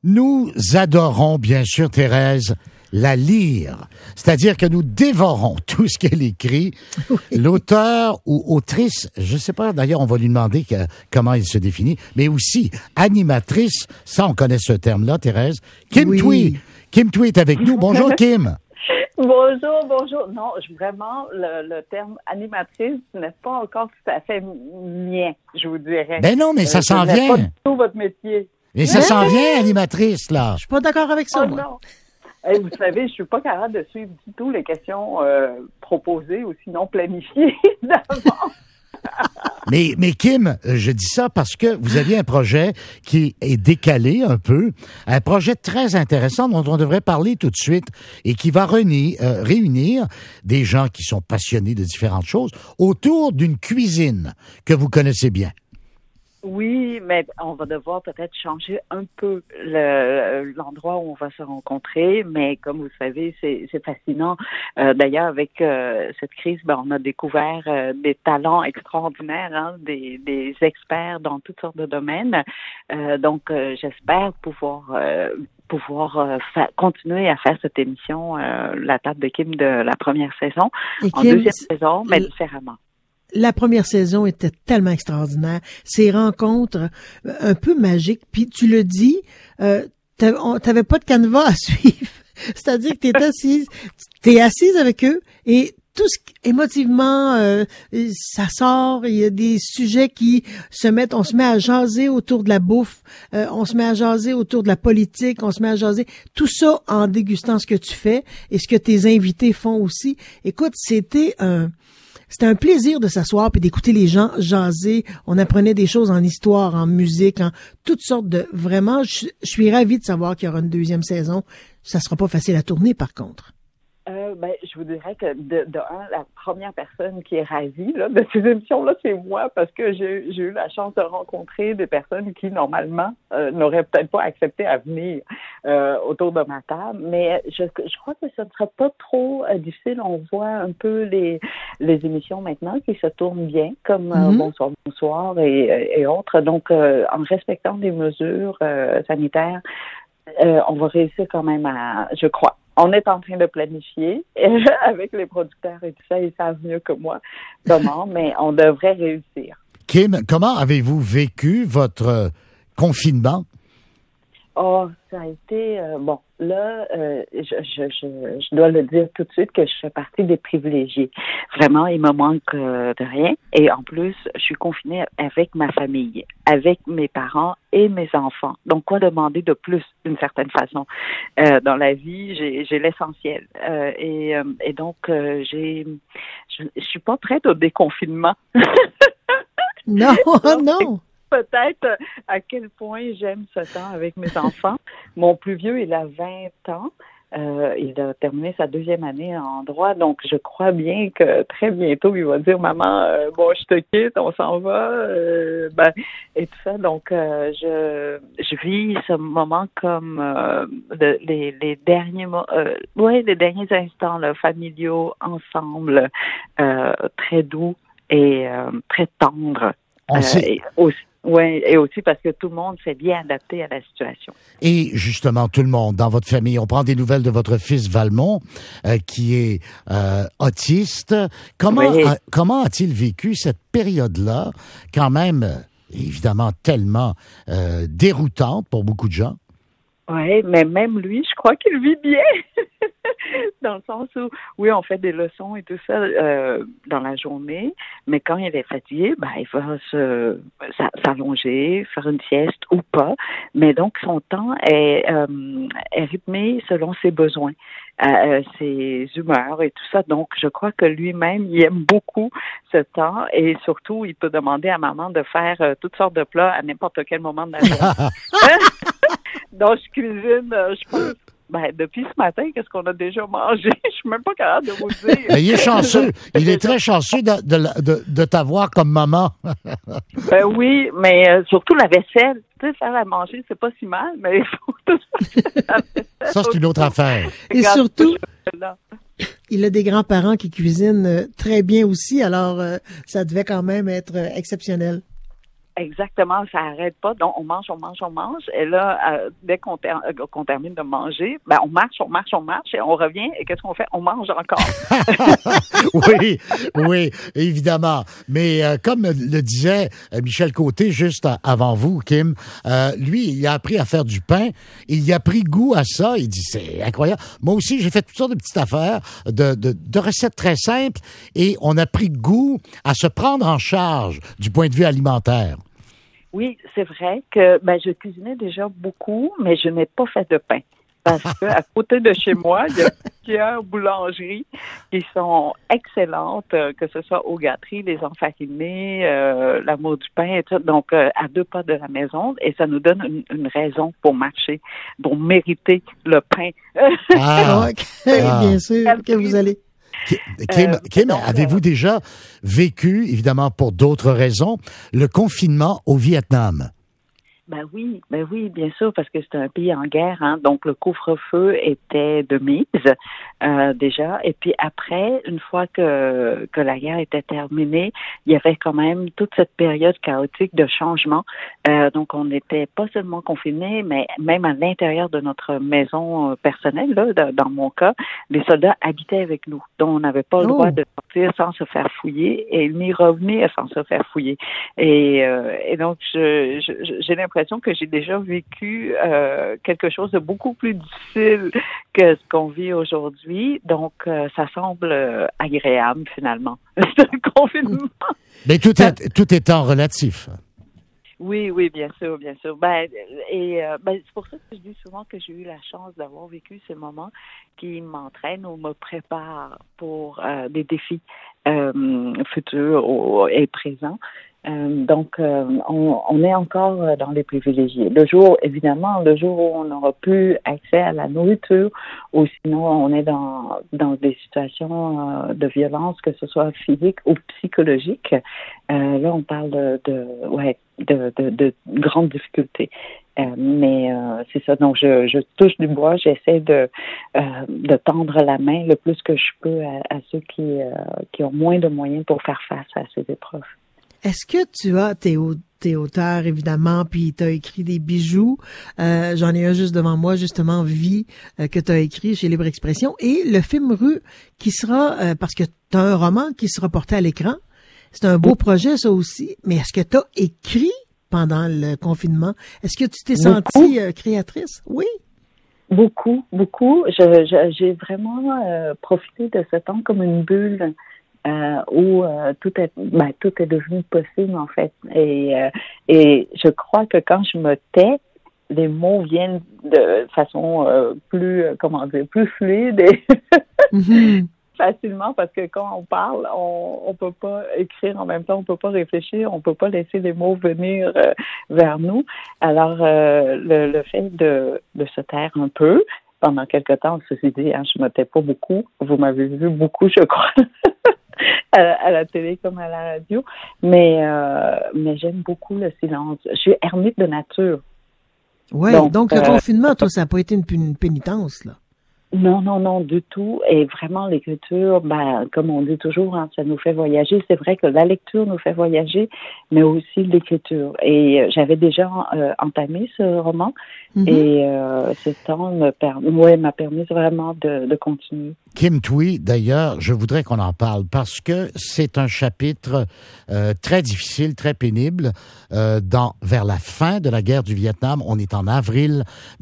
Nous adorons, bien sûr, Thérèse, la lire. C'est-à-dire que nous dévorons tout ce qu'elle écrit. Oui. L'auteur ou autrice, je ne sais pas, d'ailleurs, on va lui demander comment il se définit, mais aussi animatrice, ça, on connaît ce terme-là, Thérèse. Kim Thuy. Kim Thuy est avec nous. Bonjour, Kim. Bonjour. Non, vraiment, le terme animatrice n'est pas encore tout à fait mien, je vous dirais. Ben non, mais ça s'en vient. C'est pas du tout votre métier. Mais ça s'en vient, animatrice, là. Je suis pas d'accord avec ça, moi. Non. Hey, vous savez, je suis pas capable de suivre du tout les questions proposées ou sinon planifiées d'avance. Mais Kim, je dis ça parce que vous aviez un projet qui est décalé un peu, un projet très intéressant dont on devrait parler tout de suite et qui va réunir des gens qui sont passionnés de différentes choses autour d'une cuisine que vous connaissez bien. Oui, mais on va devoir peut-être changer un peu l'endroit où on va se rencontrer, mais comme vous savez, c'est fascinant. D'ailleurs, avec cette crise, on a découvert des talents extraordinaires, hein, des experts dans toutes sortes de domaines. Donc, j'espère pouvoir continuer à faire cette émission, La table de Kim de la première saison, en deuxième saison, mais différemment. La première saison était tellement extraordinaire. Ces rencontres un peu magiques. Puis tu le dis, t'avais pas de canevas à suivre. C'est-à-dire que t'es assise avec eux et tout émotivement, ça sort. Il y a des sujets qui on se met à jaser autour de la bouffe, on se met à jaser autour de la politique, on se met à jaser. Tout ça en dégustant ce que tu fais et ce que tes invités font aussi. Écoute, c'était un plaisir de s'asseoir puis d'écouter les gens jaser. On apprenait des choses en histoire, en musique, en toutes sortes de... Vraiment, je suis ravie de savoir qu'il y aura une deuxième saison. Ça sera pas facile à tourner, par contre. Je vous dirais que la première personne qui est ravie là, de ces émissions-là, c'est moi, parce que j'ai eu la chance de rencontrer des personnes qui, normalement, n'auraient peut-être pas accepté à venir autour de ma table. Mais je crois que ce ne sera pas trop difficile. On voit un peu les émissions maintenant qui se tournent bien, comme Bonsoir et autres. Donc, en respectant les mesures sanitaires, on va réussir quand même je crois. On est en train de planifier avec les producteurs et tout ça, ils savent mieux que moi comment, mais on devrait réussir. Kim, comment avez-vous vécu votre confinement? Oh, ça a été... je dois le dire tout de suite que je fais partie des privilégiés. Vraiment, il me manque de rien. Et en plus, je suis confinée avec ma famille, avec mes parents et mes enfants. Donc, quoi demander de plus, d'une certaine façon? Dans la vie, j'ai l'essentiel. Et donc, je suis pas prête au déconfinement. Non, non! Peut-être à quel point j'aime ce temps avec mes enfants. Mon plus vieux, il a 20 ans. Il a terminé sa deuxième année en droit, donc je crois bien que très bientôt, il va dire « Maman, je te quitte, on s'en va. » et tout ça. Donc, je vis ce moment comme les derniers instants là, familiaux, ensemble, très doux et très tendres. Et aussi parce que tout le monde s'est bien adapté à la situation. Et justement, tout le monde, dans votre famille, on prend des nouvelles de votre fils Valmont, qui est autiste. Comment a-t-il vécu cette période-là, quand même, évidemment, tellement déroutante pour beaucoup de gens? Oui, mais même lui, je crois qu'il vit bien. Dans le sens où, oui, on fait des leçons et tout ça dans la journée, mais quand il est fatigué, il va s'allonger, faire une sieste ou pas. Mais donc, son temps est rythmé selon ses besoins, ses humeurs et tout ça. Donc, je crois que lui-même, il aime beaucoup ce temps et surtout, il peut demander à maman de faire toutes sortes de plats à n'importe quel moment de la journée. Donc, je cuisine, je pense, depuis ce matin, qu'est-ce qu'on a déjà mangé? Je suis même pas capable de vous dire. Mais il est chanceux. Il est très chanceux de t'avoir comme maman. Oui, mais surtout la vaisselle. Tu sais, faire à manger, c'est pas si mal, mais il faut tout ça. Ça, c'est une autre affaire. Et surtout, il a des grands-parents qui cuisinent très bien aussi, alors ça devait quand même être exceptionnel. Exactement, ça arrête pas. Donc, on mange. Et là, dès qu'on termine de manger, ben, on marche, et on revient. Et qu'est-ce qu'on fait? On mange encore. Oui, évidemment. Mais comme le disait Michel Côté juste avant vous, Kim, lui, il a appris à faire du pain. Il y a pris goût à ça. Il dit, c'est incroyable. Moi aussi, j'ai fait toutes sortes de petites affaires, de recettes très simples. Et on a pris goût à se prendre en charge du point de vue alimentaire. Oui, c'est vrai que je cuisinais déjà beaucoup, mais je n'ai pas fait de pain. Parce que à côté de chez moi, il y a plusieurs boulangeries qui sont excellentes, que ce soit aux gâteries, les enfarinés, l'amour du pain, et tout. Donc, à 2 pas de la maison, et ça nous donne une raison pour marcher, pour mériter le pain. Bien sûr que vous allez. Kim, avez-vous déjà vécu, évidemment pour d'autres raisons, le confinement au Vietnam? Ben oui, bien sûr, parce que c'est un pays en guerre, hein, donc le couvre-feu était de mise déjà. Et puis après, une fois que la guerre était terminée, il y avait quand même toute cette période chaotique de changement. Donc on n'était pas seulement confinés, mais même à l'intérieur de notre maison personnelle, là, dans mon cas, les soldats habitaient avec nous. Donc on n'avait pas le droit de sortir sans se faire fouiller et ni revenir sans se faire fouiller. Et donc j'ai l'impression que j'ai déjà vécu quelque chose de beaucoup plus difficile que ce qu'on vit aujourd'hui. Donc, ça semble agréable, finalement, ce confinement. Mais tout étant relatif. Oui, bien sûr. C'est pour ça que je dis souvent que j'ai eu la chance d'avoir vécu ces moments qui m'entraînent ou me préparent pour des défis futurs et présents. Donc, on est encore dans les privilégiés. Le jour où on n'aura plus accès à la nourriture, ou sinon on est dans des situations de violence, que ce soit physique ou psychologique, là on parle de grandes difficultés. Mais c'est ça. Donc je touche du bois, j'essaie de tendre la main le plus que je peux à ceux qui ont moins de moyens pour faire face à ces épreuves. Est-ce que t'es auteur, évidemment, puis t'as écrit des bijoux. J'en ai un juste devant moi, justement, Vie, que t'as écrit chez Libre Expression. Et le film Rue, qui sera, parce que t'as un roman qui sera porté à l'écran. C'est un beau projet, ça aussi. Mais est-ce que t'as écrit pendant le confinement? Est-ce que tu t'es sentie créatrice? Oui. Beaucoup. J'ai vraiment profité de ce temps comme une bulle. Où tout est devenu possible en fait, et je crois que quand je me tais, les mots viennent de façon plus fluide et facilement, parce que quand on parle, on peut pas écrire en même temps, on peut pas réfléchir, on peut pas laisser les mots venir vers nous. Alors le fait de se taire un peu pendant quelque temps, ceci dit, je me tais pas beaucoup. Vous m'avez vu beaucoup, je crois. À la télé comme à la radio, mais j'aime beaucoup le silence. Je suis ermite de nature. Oui, donc le confinement, toi, ça n'a pas été une pénitence, là? Non, du tout. Et vraiment, l'écriture, comme on dit toujours, ça nous fait voyager. C'est vrai que la lecture nous fait voyager, mais aussi l'écriture. Et j'avais déjà entamé ce roman, et ce temps m'a permis vraiment de continuer. Kim Thuy, d'ailleurs, je voudrais qu'on en parle parce que c'est un chapitre très difficile, très pénible vers la fin de la guerre du Vietnam. On est en avril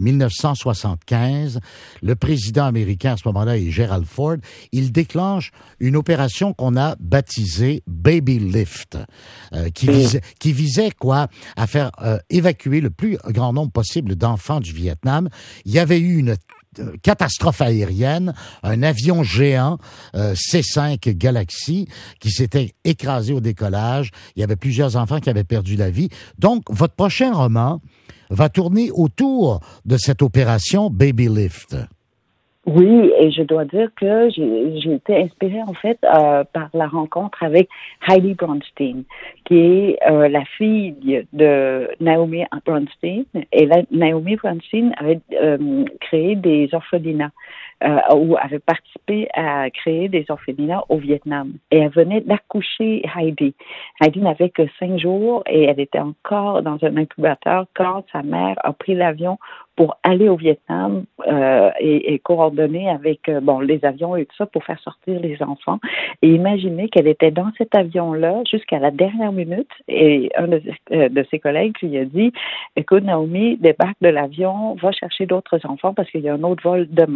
1975. Le président américain à ce moment-là est Gerald Ford. Il déclenche une opération qu'on a baptisée Baby Lift, qui visait à faire évacuer le plus grand nombre possible d'enfants du Vietnam. Il y avait eu une catastrophe aérienne, un avion géant C-5 Galaxy qui s'était écrasé au décollage. Il y avait plusieurs enfants qui avaient perdu la vie. Donc, votre prochain roman va tourner autour de cette opération Baby Lift. Oui, et je dois dire que j'ai été inspirée en fait par la rencontre avec Heidi Bronstein, qui est la fille de Naomi Bronstein. Et Naomi Bronstein avait créé des orphelinats ou avait participé à créer des orphelinats au Vietnam. Et elle venait d'accoucher Heidi. Heidi n'avait que 5 jours et elle était encore dans un incubateur quand sa mère a pris l'avion pour aller au Vietnam et coordonner avec les avions et tout ça pour faire sortir les enfants. Et imaginez qu'elle était dans cet avion-là jusqu'à la dernière minute et un de ses collègues lui a dit « Écoute, Naomi, débarque de l'avion, va chercher d'autres enfants parce qu'il y a un autre vol demain. »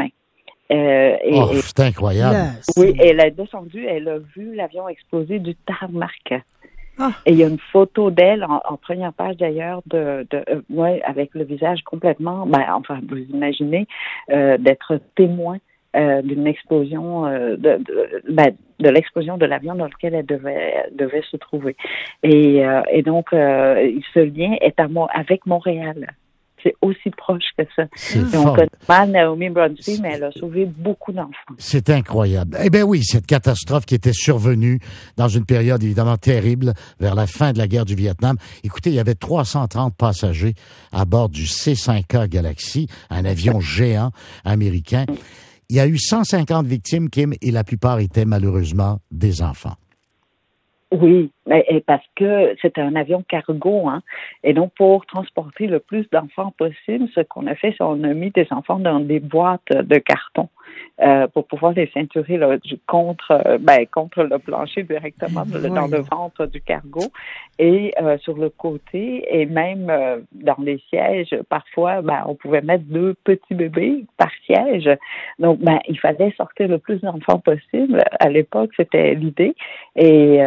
c'est incroyable. Là, Oui, elle est descendue, elle a vu l'avion exploser du tarmac. Ah. Et il y a une photo d'elle en première page d'ailleurs avec le visage complètement, vous imaginez d'être témoin d'une explosion de l'explosion de l'avion dans lequel elle devait se trouver. Et donc ce lien est avec Montréal. C'est aussi proche que ça. On connaît mal Naomi Bronstein, mais elle a sauvé beaucoup d'enfants. C'est incroyable. Eh bien oui, cette catastrophe qui était survenue dans une période évidemment terrible vers la fin de la guerre du Vietnam. Écoutez, il y avait 330 passagers à bord du C-5A Galaxy, un avion géant américain. Il y a eu 150 victimes, Kim, et la plupart étaient malheureusement des enfants. Oui, parce que c'était un avion cargo, hein. Et donc, pour transporter le plus d'enfants possible, ce qu'on a fait, c'est qu'on a mis des enfants dans des boîtes de carton pour pouvoir les ceinturer là, contre le plancher directement dans le ventre du cargo et sur le côté et même dans les sièges. Parfois, on pouvait mettre 2 petits bébés par siège. Donc, il fallait sortir le plus d'enfants possible. À l'époque, c'était l'idée. Et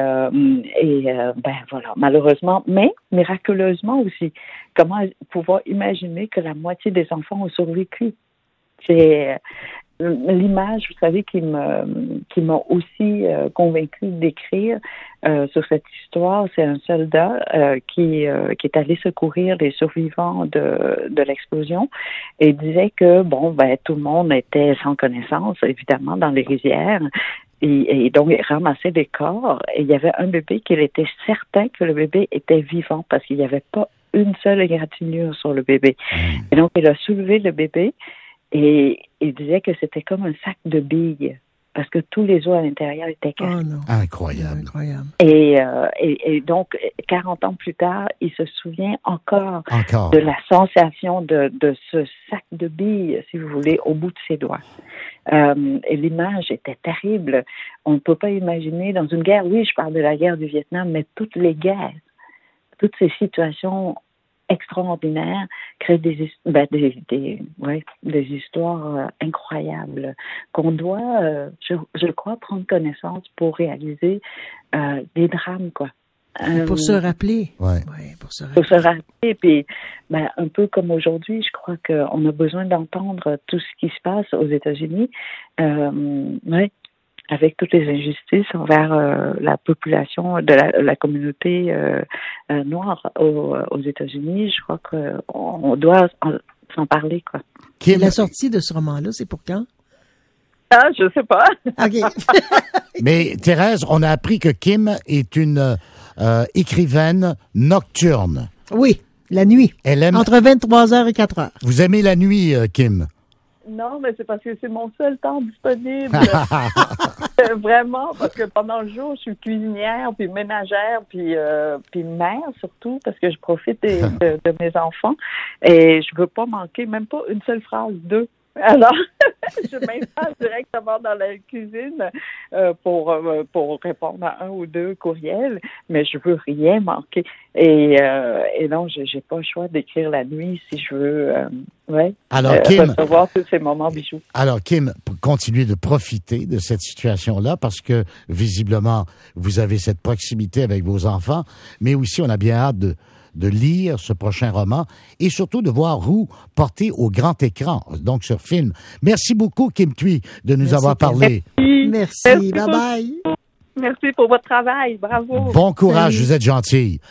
voilà, malheureusement, mais miraculeusement aussi. Comment pouvoir imaginer que la moitié des enfants ont survécu? C'est l'image, vous savez, qui m'a aussi convaincue d'écrire sur cette histoire. C'est un soldat qui est allé secourir les survivants de l'explosion et disait que tout le monde était sans connaissance, évidemment, dans les rizières. Et donc, il ramassait des corps et il y avait un bébé qu'il était certain que le bébé était vivant parce qu'il n'y avait pas une seule égratignure sur le bébé. Et donc, il a soulevé le bébé et il disait que c'était comme un sac de billes parce que tous les os à l'intérieur étaient cassés. Oh non. Incroyable. Et donc, 40 ans plus tard, il se souvient encore de la sensation de ce sac de billes, si vous voulez, au bout de ses doigts. Et l'image était terrible. On ne peut pas imaginer dans une guerre, oui, je parle de la guerre du Vietnam, mais toutes les guerres, toutes ces situations extraordinaires créent des histoires incroyables qu'on doit, je crois, prendre connaissance pour réaliser des drames, quoi. Pour se rappeler. Ouais. Ouais, pour se rappeler. Puis, un peu comme aujourd'hui, je crois qu'on a besoin d'entendre tout ce qui se passe aux États-Unis. Avec toutes les injustices envers la population de la communauté noire aux États-Unis, je crois qu'on doit s'en parler, quoi. Et la sortie de ce roman-là, c'est pour quand? Ah, je sais pas. OK. Mais Thérèse, on a appris que Kim est une écrivaine nocturne. Oui, la nuit. Elle aime... Entre 23h et 4h. Vous aimez la nuit, Kim? Non, mais c'est parce que c'est mon seul temps disponible. Vraiment, parce que pendant le jour, je suis cuisinière, puis ménagère, puis mère surtout, parce que je profite de mes enfants. Et je veux pas manquer même pas une seule phrase d'eux. Alors, je m'installe directement dans la cuisine pour répondre à 1 ou 2 courriels, mais je veux rien manquer. Et non, j'ai pas le choix d'écrire la nuit si je veux recevoir tous ces moments bijoux. Alors, Kim, continuez de profiter de cette situation-là parce que, visiblement, vous avez cette proximité avec vos enfants, mais aussi on a bien hâte de lire ce prochain roman et surtout de voir Roux porté au grand écran, donc sur film. Merci beaucoup, Kim Thuy, de nous avoir parlé. Merci. Bye-bye. Merci pour votre travail. Bravo. Bon courage, vous êtes gentille.